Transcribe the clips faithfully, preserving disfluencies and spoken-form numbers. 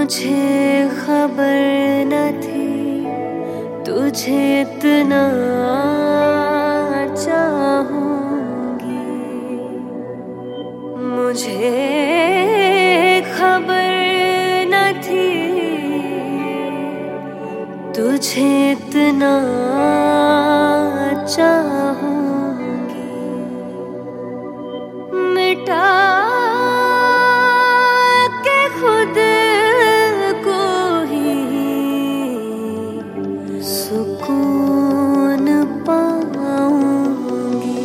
मुझे खबर न थी तुझे इतना चाहूंगी। मुझे खबर न थी तुझे इतना चाहूंगी। मिटा सुकून पाऊंगी।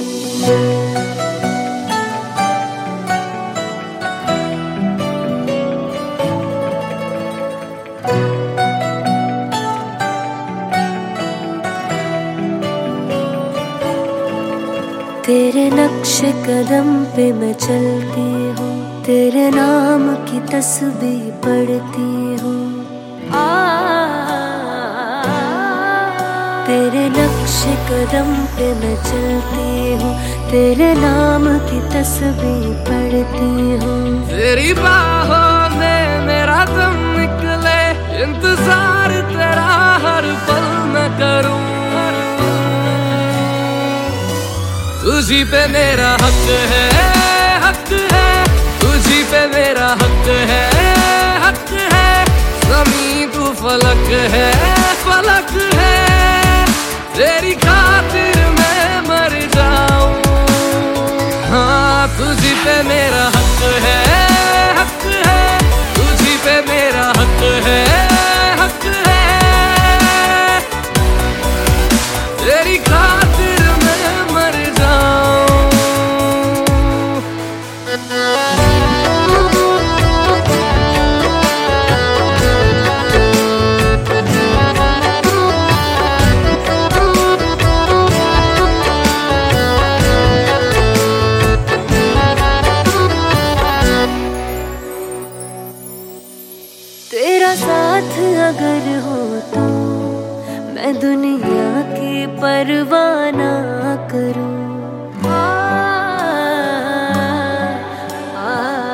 तेरे नक्शे कदम पे मैं चलती हूँ, तेरे नाम की तस्बीह पढ़ती हूँ। तेरे नक्शे कदम पे मैं चलती हूँ, तेरे नाम की तस्बीह पढ़ती हूँ। तेरी बाहों में मेरा दम निकले, इंतजार तेरा हर पल मैं करूँ। तुझी पे मेरा हक है, हक है, तुझी पे मेरा हक है, हक है। ज़मीं तू फलक है, फलक है, तेरी खातिर मैं मर जाऊं। हाँ तुझी पे मेरा हक है, हक है, तुझी पे मेरा हक है, हक है, तेरी खातिर मैं मर जाऊं। तेरा साथ अगर हो तो मैं दुनिया की परवाह ना करूं। आ, आ,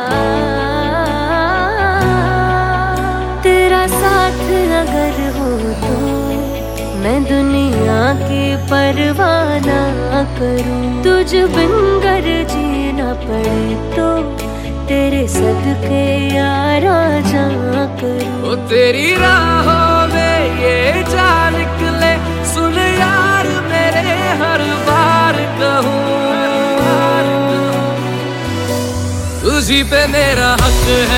तेरा साथ अगर हो तो मैं दुनिया की परवाह ना करूं। तुझ बिन गर जीना पड़े तो तेरे सदके यारा जा करूं। ओ तेरी राहों में ये जा निकले, सुन यार मेरे हर बार कहूँ। तुझी पे मेरा हक है,